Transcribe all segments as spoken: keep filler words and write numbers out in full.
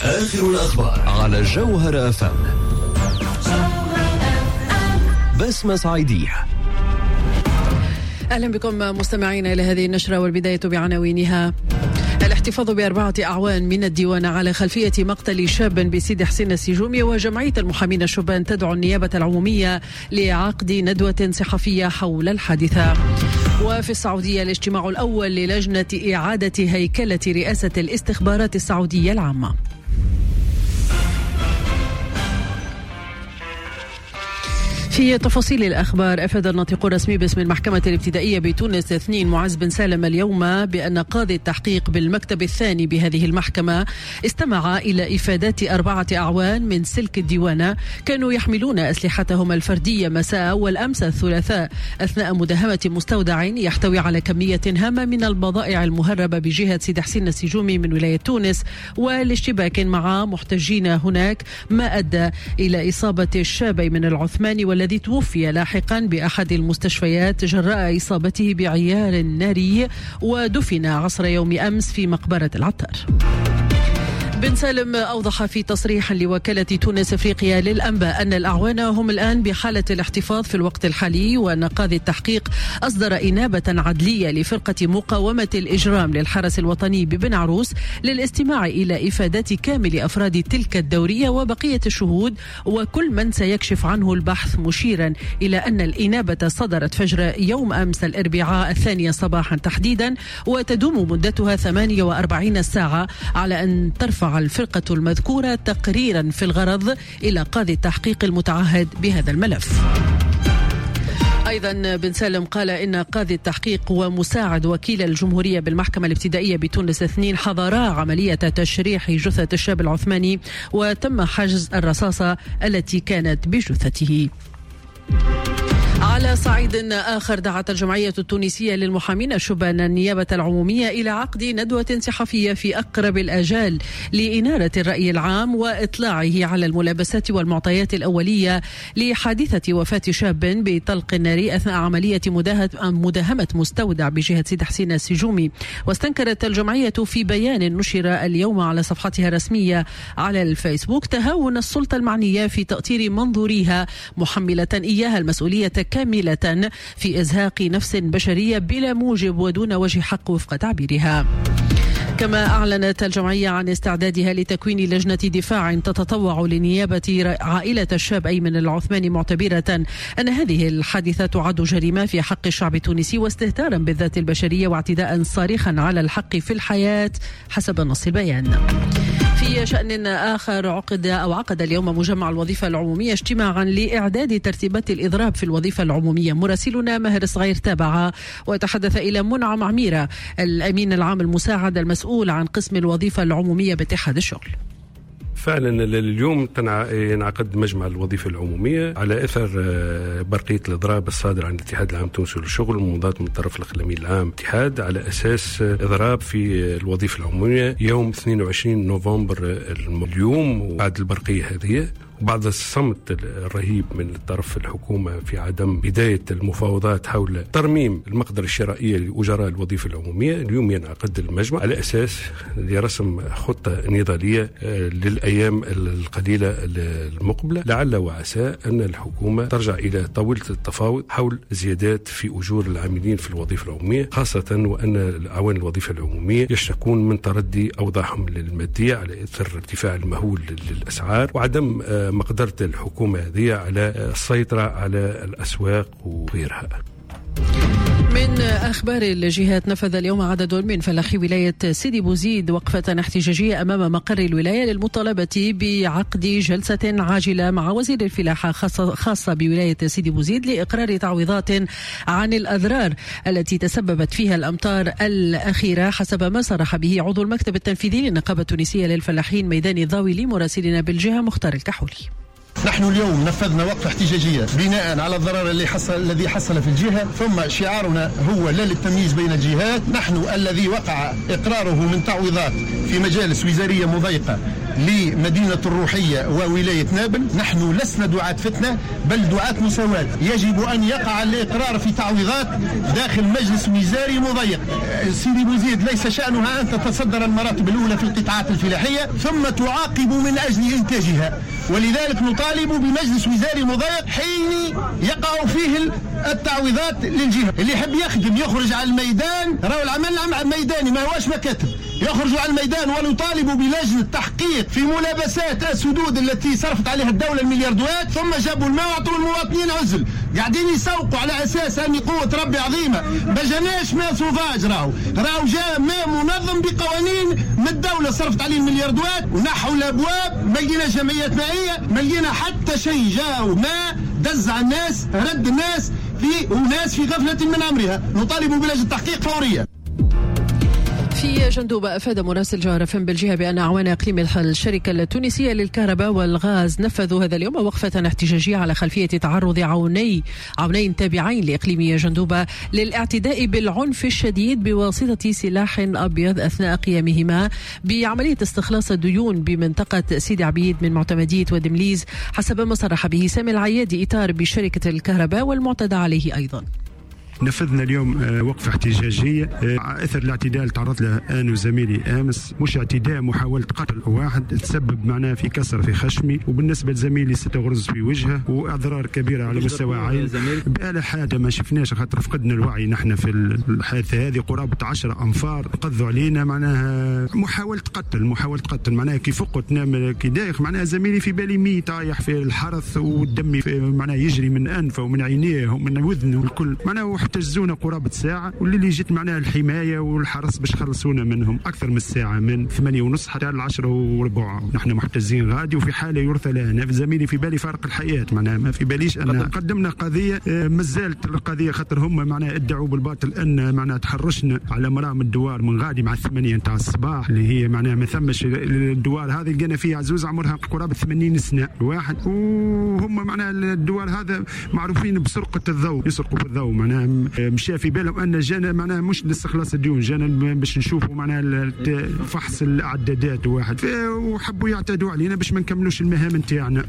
آخر الأخبار على جوهر أف أم. بسمة صعيدية. أهلا بكم مستمعين إلى هذه النشرة، والبداية بعناوينها. الاحتفاظ بأربعة أعوان من الديوان على خلفية مقتل شاب بسيدي حسين السجومي، وجمعية المحامين الشبان تدعو النيابة العمومية لعقد ندوة صحفية حول الحادثة. وفي السعودية الاجتماع الأول للجنة إعادة هيكلة رئاسة الاستخبارات السعودية العامة. في تفاصيل الأخبار، أفاد الناطق الرسمي باسم المحكمة الابتدائية بتونس اثنين معز بن سالم اليوم بأن قاضي التحقيق بالمكتب الثاني بهذه المحكمة استمع إلى إفادات أربعة أعوان من سلك الديوانة كانوا يحملون أسلحتهم الفردية مساء والأمس الثلاثاء أثناء مداهمة مستودع يحتوي على كمية هامة من البضائع المهربة بجهة سيدي حسين السجومي من ولاية تونس، والاشتباك مع محتجين هناك ما أدى إلى إصابة الشاب من العثماني والذي الذي توفي لاحقا بأحد المستشفيات جراء إصابته بعيار ناري، ودفن عصر يوم أمس في مقبرة العطار. بن سالم أوضح في تصريح لوكالة تونس أفريقيا للأنباء أن الأعوان هم الآن بحالة الاحتفاظ في الوقت الحالي، وأن قاضي التحقيق أصدر إنابة عدلية لفرقة مقاومة الإجرام للحرس الوطني ببن عروس للاستماع إلى إفادات كامل أفراد تلك الدورية وبقية الشهود وكل من سيكشف عنه البحث، مشيرا إلى أن الإنابة صدرت فجر يوم أمس الأربعاء الثانية صباحا تحديدا، وتدوم مدتها ثمانية وأربعين ساعة على أن ترفع الفرقة المذكورة تقريرا في الغرض إلى قاضي التحقيق المتعهد بهذا الملف. أيضا بن سالم قال إن قاضي التحقيق ومساعد وكيل الجمهورية بالمحكمة الابتدائية بتونس اثنين حضرا عملية تشريح جثة الشاب العثماني، وتم حجز الرصاصة التي كانت بجثته. على صعيد آخر، دعت الجمعية التونسية للمحامين الشبان النيابة العمومية إلى عقد ندوة صحفية في أقرب الآجال لإنارة الرأي العام وإطلاعه على الملابسات والمعطيات الأولية لحادثة وفاة شاب بطلق النار أثناء عملية مداهمة مستودع بجهة سيدي حسين السجومي. واستنكرت الجمعية في بيان نشر اليوم على صفحتها الرسمية على الفيسبوك تهاون السلطة المعنية في تأطير منظوريها، محملة إياها المسؤولية كاملة في إزهاق نفس بشرية بلا موجب ودون وجه حق وفق تعبيرها. كما أعلنت الجمعية عن استعدادها لتكوين لجنة دفاع تتطوع لنيابة عائلة الشاب أيمن العثماني، معتبرة أن هذه الحادثة تعد جريمة في حق الشعب التونسي واستهتارا بالذات البشرية واعتداء صارخا على الحق في الحياة حسب نص البيان. في شأن آخر، عقد أو عقد اليوم مجمع الوظيفة العمومية اجتماعا لإعداد ترتيبات الإضراب في الوظيفة العمومية. مراسلنا ماهر صغير تابعها وتحدث إلى منعم عميرة الأمين العام المساعد المسؤول عن قسم الوظيفة العمومية باتحاد الشغل. فعلا اليوم ينعقد مجمع الوظيفة العمومية على أثر برقية الإضراب الصادر عن الاتحاد العام التونسي للشغل ومضاد من طرف الأمين العام الاتحاد على أساس إضراب في الوظيفة العمومية يوم اثنين وعشرين نوفمبر اليوم. وبعد البرقية هذه وبعد الصمت الرهيب من طرف الحكومة في عدم بداية المفاوضات حول ترميم المقدرة الشرائية لأجراء الوظيفة العمومية، اليوم ينعقد المجمع على أساس لرسم خطة نضالية للأيام القليلة المقبلة، لعل وعسى أن الحكومة ترجع إلى طاولة التفاوض حول زيادات في أجور العاملين في الوظيفة العمومية، خاصة وأن أعوان الوظيفة العمومية يشتكون من تردي أوضاعهم المادية على أثر ارتفاع المهول للأسعار وعدم مقدرة الحكومة هذه على السيطرة على الأسواق وغيرها. من أخبار الجهات، نفذ اليوم عدد من فلاحي ولاية سيدي بوزيد وقفة احتجاجية أمام مقر الولاية للمطالبة بعقد جلسة عاجلة مع وزير الفلاحة خاصة بولاية سيدي بوزيد لإقرار تعويضات عن الأضرار التي تسببت فيها الأمطار الأخيرة، حسب ما صرح به عضو المكتب التنفيذي للنقابة التونسية للفلاحين ميدان الضاوي لمراسلنا بالجهة مختار الكحولي. نحن اليوم نفذنا وقفة احتجاجية بناء على الضرر اللي حصل الذي حصل في الجهة، ثم شعارنا هو لا للتمييز بين الجهات. نحن الذي وقع إقراره من تعويضات في مجالس وزارية مضيقة لمدينة الروحية وولاية نابل. نحن لسنا دعاة فتنة بل دعاة مساواة. يجب أن يقع الإقرار في تعويضات داخل مجلس وزاري مضيق. سيدي بوزيد ليس شأنها أن تتصدر المراتب الأولى في القطاعات الفلاحية ثم تعاقب من أجل إنتاجها، ولذلك نطالب بمجلس وزاري مضيق حين يقع فيه التعويضات للجهة. اللي يحب يخدم يخرج على الميدان، راهو العمل ميداني ما هواش مكاتب، يخرجوا على الميدان ونطالب بلجنة تحقيق في ملابسات السدود التي صرفت عليها الدولة الملياردوات، ثم جابوا الماء وعطوا المواطنين عزل، قاعدين يسوقوا على أساس أن قوة ربي عظيمة. ما جاناش ماء سوفاج، راهو راهو جاء ماء منظم بقوانين من الدولة صرفت عليه الملياردوات، ونحوا الأبواب ما لقينا جمعيات مائية، ما لقينا حتى شيء. جاءوا ماء دز على الناس، رد الناس في وناس في غفلة من أمرها. نطالب بلجنة تحقيق فورية. في جندوبة أفاد مراسل جوهر اف ام بالجهة بأن أعوان إقليم الشركة التونسية للكهرباء والغاز نفذوا هذا اليوم وقفة احتجاجية على خلفية تعرض عوني عونين تابعين لإقليم جندوبة للاعتداء بالعنف الشديد بواسطة سلاح أبيض أثناء قيامهما بعملية استخلاص الديون بمنطقة سيدي عبيد من معتمدية ودمليز، حسب ما صرح به سامي العيادي إطار بشركة الكهرباء والمعتدى عليه أيضا. نفذنا اليوم وقفة احتجاجية أثر الاعتداء اللي تعرض له أنا وزميلي أمس. مش اعتداء، محاولة قتل واحد تسبب معنا في كسر في خشمي، وبالنسبة لزميلي ستة غرز في وجهه وأضرار كبيرة على مستوى عين. بقى حاجة ما شفناش خاطر فقدنا الوعي نحن في الحادثة هذه. قرابة عشرة أنفار قضوا علينا، معناها محاولة قتل محاولة قتل معناها كي فقت نام كي دايخ، معناها زميلي في بالي مي طايح في الحرث والدم معناها يجري من أنفه ومن عينيه ومن وذنه والكل، معناها احتجزونا قرابة ساعة، واللي جت معناها الحماية والحرس باش خلصونا منهم أكثر من الساعة، من ثمانية ونص حتى العشرة وربع نحن محتجزين غادي، وفي حالة يرثى لنا. زميلي في بالي فارق الحياة، معناها ما في باليش أن قدمنا قضية. مازالت القضية خاطر هم معناها ادعوا بالباطل أن معناها تحرشنا على مرام الدوار من غادي مع الثمانية نتاع الصباح، اللي هي معناها ما ثمش الدوار هذه. لقينا فيها عزوز عمرها قرابة ثمانين سنة واحد، وهم معناها الدوار هذا معروفين بسرقة الضوء، يسرقوا في الضوء. معناها مشى في بالهم ان جانا معناها مش لاستخلاص الديون، جانا باش نشوفوا معناها فحص الاعدادات واحد، وحبوا يعتدوا علينا باش ما نكملوش المهام نتاعنا.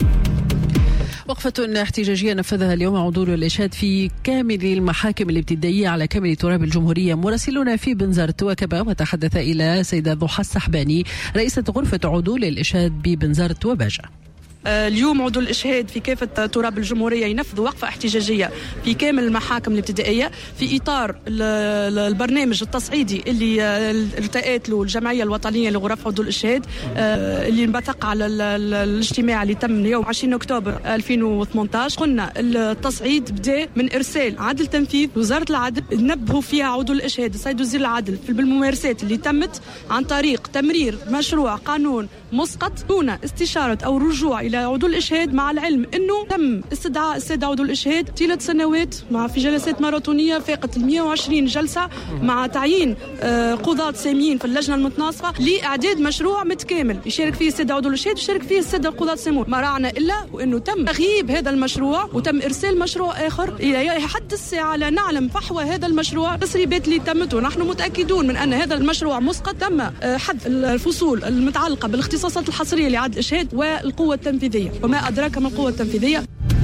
وقفة احتجاجية نفذها اليوم عضو الإشهاد في كامل المحاكم الابتدائية على كامل تراب الجمهورية. مراسلنا في بنزرت وكبا وتحدث إلى سيدة ضحى السحباني رئيسة غرفة عضو الإشهاد ببنزرت وباجة. اليوم عضو الإشهاد في كافة تراب الجمهورية ينفذ وقفة احتجاجية في كامل المحاكم الابتدائية في إطار البرنامج التصعيدي اللي التقت له الجمعية الوطنية لغرف عضو الإشهاد، اللي انبثق على الاجتماع اللي تم اليوم عشرين أكتوبر ألفين وثمانية عشر. قلنا التصعيد بدأ من إرسال عدل تنفيذ وزارة العدل، نبهوا فيها عضو الإشهاد السيد وزير العدل بالممارسات اللي تمت عن طريق تمرير مشروع قانون مسقط دون استشارة أو رجوع إلى عضو الإشهاد، مع العلم أنه تم استدعاء السادة عضو الإشهاد ثلاث سنوات مع في جلسات ماراثونية فاقت ال مئة وعشرين جلسة، مع تعيين قضاة ساميين في اللجنة المتناصفة لإعداد مشروع متكامل يشارك فيه السادة عضو الإشهاد ويشارك فيه السادة القضاة السامون. ما رعنا إلا وأنه تم تغييب هذا المشروع وتم إرسال مشروع آخر. إلى حد الساعة لا نعلم فحوى هذا المشروع. التسريبات اللي تمت ونحن متأكدون من أن هذا المشروع مسقط، تم حذف الفصول المتعلقة بالاختصاصات الحصرية لعدل الإشهاد والقوة التنفيذية، وما أدراك ما القوة التنفيذية.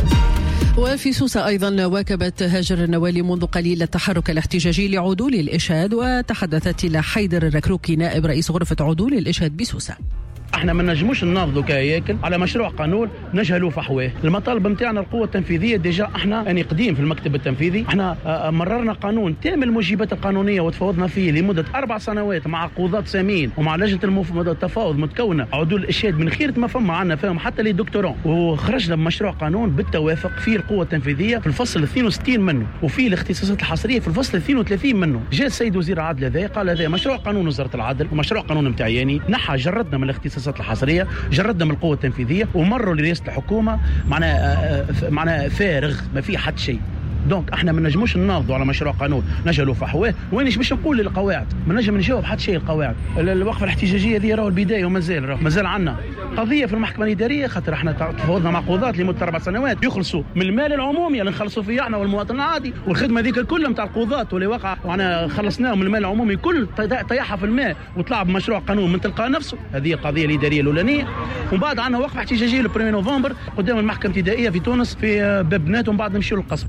وفي سوسة أيضا واكبت هاجر النوالي منذ قليل التحرك الاحتجاجي لعدول الإشهاد، وتحدثت إلى حيدر الركروكي نائب رئيس غرفة عدول الإشهاد بسوسة. احنا ما نجموش نناضلوا كهياكل على مشروع قانون نجهلوا فحواه. المطالب نتاعنا القوه التنفيذيه ديجا احنا يعني قديم في المكتب التنفيذي، احنا مررنا قانون تام الموجبات القانونيه وتفاوضنا فيه لمده اربع سنوات مع قضاة سامين ومع لجنه المف... التفاوض متكونه عدول الاشهاد من خيره ما فما عندنا فيهم حتى لي دكتورون، وخرجنا بمشروع قانون بالتوافق فيه القوه التنفيذيه في الفصل اثنين وستين منه، وفيه الاختصاصات الحصريه في الفصل اثنين وثلاثين منه. جاء السيد وزير العدل هذا قال هذا مشروع قانون وزاره العدل ومشروع قانون نتاعي، نحى جردنا من الاختصاصات الحصريه، جردنا من القوة التنفيذية، ومروا لرئاسة الحكومة معنا معنا فارغ ما في حد شيء. دونك احنا ما نجموش نناضوا على مشروع قانون نجلوا فحواه. وينش باش نقول للقواعد ما نجم نجاوب حتى شيء. القواعد الوقفه الاحتجاجيه هذه راهو البدايه ومازال راهو مازال عندنا قضيه في المحكمه الاداريه، خاطر احنا تفاوضنا مع قضاة لمده اربع سنوات يخلصوا من المال العمومي اللي نخلصوا فيه احنا والمواطن العادي، والخدمه ذيك الكل نتاع القضاة واللي وقع وانا خلصناهم من المال العمومي كل طيحها في الماء وطلع بمشروع قانون من تلقاء نفسه. هذه القضيه الاداريه الاولانيه. ومن بعد عندنا وقفه احتجاجيه البريمير نوفمبر قدام المحكمه الابتدائيه في تونس في باب بنات، ومن بعد نمشيو للقصر.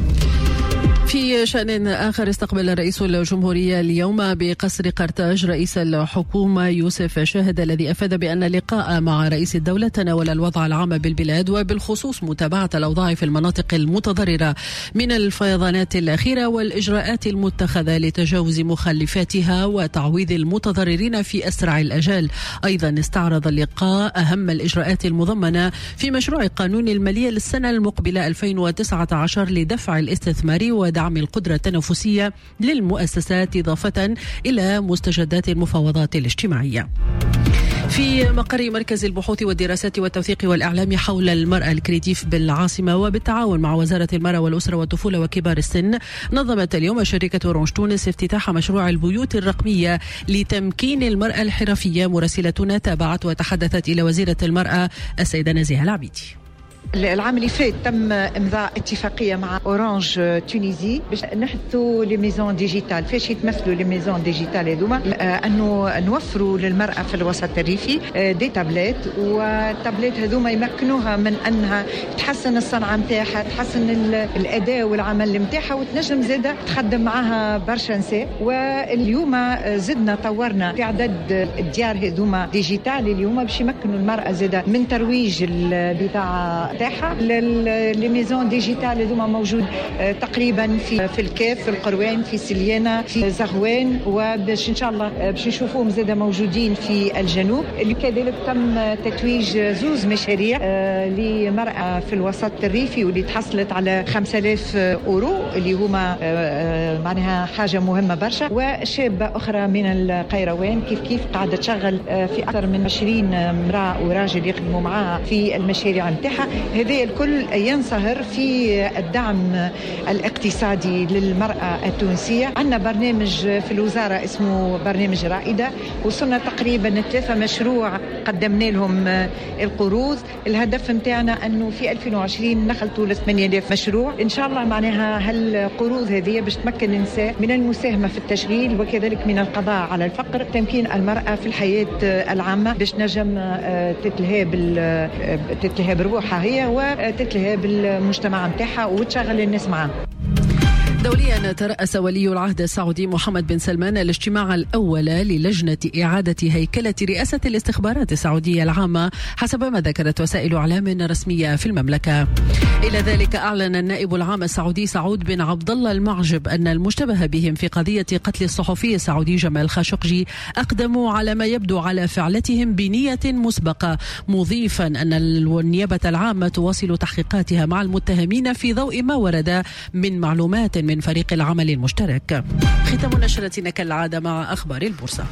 في شأن آخر، استقبل رئيس الجمهورية اليوم بقصر قرطاج رئيس الحكومة يوسف شاهد، الذي أفاد بأن اللقاء مع رئيس الدولة تناول الوضع العام بالبلاد وبالخصوص متابعة الأوضاع في المناطق المتضررة من الفيضانات الأخيرة والإجراءات المتخذة لتجاوز مخلفاتها وتعويض المتضررين في أسرع الأجال. أيضا استعرض اللقاء أهم الإجراءات المضمنة في مشروع قانون المالية للسنة المقبلة ألفين وتسعة عشر لدفع الاستثمار ودعم دعم القدرة التنافسية للمؤسسات إضافة إلى مستجدات المفاوضات الاجتماعية. في مقر مركز البحوث والدراسات والتوثيق والإعلام حول المرأة الكريديف بالعاصمة وبالتعاون مع وزارة المرأة والأسرة والطفولة وكبار السن، نظمت اليوم شركة أورانج تونس افتتاح مشروع البيوت الرقمية لتمكين المرأة الحرفية. مراسلتنا تابعت وتحدثت إلى وزيرة المرأة السيدة نزيهة العبيدي. العام اللي فات تم امضاء اتفاقيه مع اورانج تونيزي باش نحثوا لي ميزون ديجيتال. فاش يتمثلوا لي ميزون ديجيتال هذوما انه نوفروا للمراه في الوسط الريفي دي تابلت، والتابلت هذوما يمكنوها من انها تحسن الصنعه نتاعها، تحسن الاداء والعمل نتاعها، وتنجم زاده تخدم معها برشا نساء. واليوم زدنا طورنا في عدد الديار هذوما ديجيتال اليوم باش يمكنوا المراه زاده من ترويج البضاعه تاعها. لي ميزون ديجيتال هذوما موجود تقريبا في في الكاف، في القروان، في سليانه، في زغوان، وباش ان شاء الله باش نشوفوهم زاده موجودين في الجنوب. كذلك تم تتويج زوز مشاريع لمرأة في الوسط الريفي واللي تحصلت على خمسة آلاف أورو اللي هما معناها حاجة مهمة برشا، وشابة أخرى من القيروان كيف كيف قاعدة تشغل في أكثر من عشرين امرأة وراجل يخدموا معها في المشاريع نتاعها. هذا الكل ينصهر في الدعم الاقتصادي للمرأة التونسية. عندنا برنامج في الوزارة اسمه برنامج رائدة، وصلنا تقريبا ثلاثة مشروع قدمنا لهم القروض. الهدف متاعنا أنه في ألفين وعشرين نخلطوا ل ثمانية آلاف مشروع إن شاء الله. معناها هالقروض هذه باش تمكن النساء من المساهمة في التشغيل وكذلك من القضاء على الفقر، تمكين المرأة في الحياة العامة باش نجم تتلهى تتلهى بروحها هي وتتلهى بالمجتمع متاعها وتشغل الناس معها. دوليا، ترأس ولي العهد السعودي محمد بن سلمان الاجتماع الأول للجنة إعادة هيكلة رئاسة الاستخبارات السعودية العامة حسب ما ذكرت وسائل إعلام رسمية في المملكة. إلى ذلك، أعلن النائب العام السعودي سعود بن عبد الله المعجب أن المشتبه بهم في قضية قتل الصحفي السعودي جمال خاشقجي أقدموا على ما يبدو على فعلتهم بنية مسبقة، مضيفا أن النيابة العامة تواصل تحقيقاتها مع المتهمين في ضوء ما ورد من معلومات من فريق العمل المشترك. ختام نشرتنا كالعادة مع أخبار البورصة.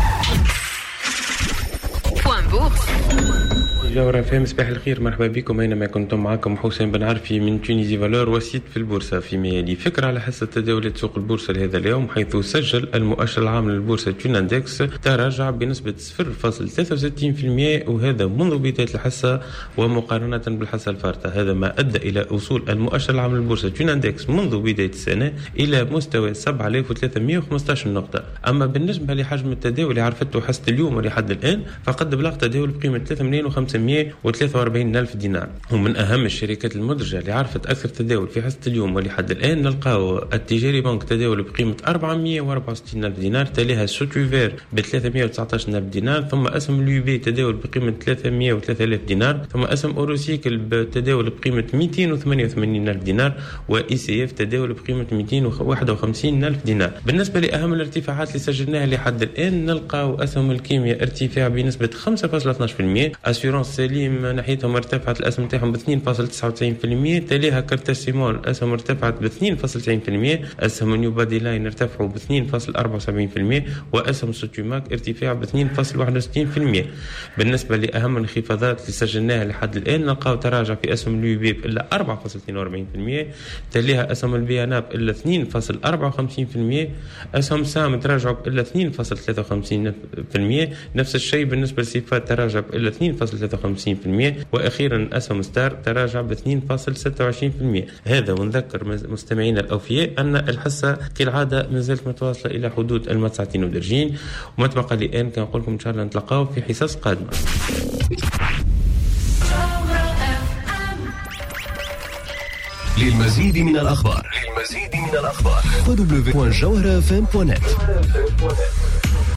جوهرة فهم، صباح الخير، مرحبا بكم أينما كنتم. معكم حسين بن عرفي من تونيزي فالور وسيط في البورصة. في ميالي فكرة على حسب تداولات سوق البورصة لهذا اليوم، حيث سجل المؤشر العام للبورصة توناندكس تراجع بنسبة صفر فاصلة ثلاثة وستين بالمئة، وهذا منذ بداية الحصة ومقارنة بالحصة الفارطة. هذا ما أدى إلى وصول المؤشر العام للبورصة توناندكس منذ بداية السنة إلى مستوى سبعة آلاف وثلاثمئة وخمسة عشر نقطة. أما بالنسبة لحجم التداول اللي عرفته حصة اليوم ولحد الآن، فقد بلغ تداول بقيمة ثلاثة ملايين وخمسمئة وثلاثة وأربعين ألف دينار. ومن أهم الشركات المدرجة اللي عرفت أكثر تداول في حصة اليوم ولحد الآن نلقاو التجاري بنك تداول بقيمة أربعمئة وأربعة وستين ألف دينار، تليها سوتوفير ب ثلاثمئة وتسعة عشر ألف دينار، ثم اسم اليوبي تداول بقيمة ثلاثمئة وثلاثة آلاف دينار، ثم اسم أوروسيكل بتداول بقيمة مئتين وثمانية وثمانين ألف دينار، وإي سي إف تداول بقيمة مئتين وواحد وخمسين ألف دينار. بالنسبة لأهم الارتفاعات اللي سجلناها لحد الآن، نلقاو اسهم الكيمياء ارتفاع بنسبة خمسة فاصلة اثناشر بالمئة، أسيورانس سليم ناحيتهم ارتفعت الأسهم تاعهم ب اثنين فاصلة تسعة وتسعين بالمئة، تليها كارتاسيمول الأسهم ارتفعت ب اثنين فاصلة تسعين بالمئة، أسهم نيو بادي لاين ارتفعوا ب اثنين فاصلة أربعة وسبعين بالمئة، وأسهم سوتيماك ارتفاع ب اثنين فاصلة واحد وستين بالمئة. بالنسبة لأهم الانخفاضات اللي سجلناها لحد الآن نلقاو تراجع في أسهم اليوبيب إلا أربعة فاصلة اثنين وأربعين بالمئة، تليها أسهم البياناب إلا اثنين فاصلة أربعة وخمسين بالمئة، أسهم سام تراجعوا إلا اثنين فاصلة ثلاثة وخمسين بالمئة، نفس الشيء بالنسبة لصفات تراجع إلا اثنين فاصلة ثلاثة وخمسين بالمئة، وأخيرا أسهم ستار تراجع ب اثنين فاصلة ستة وعشرين بالمئة. هذا ونذكر مستمعينا الأوفياء أن الحصة كالعادة ما زالت متواصلة إلى حدود المتسعتين ودرجين، وما تبقى لي الآن كنقول لكم إن شاء الله نتلقاو في حصص قادمة. للمزيد من الأخبار للمزيد من الأخبار دبليو دوت جوهرة إف إم دوت نت.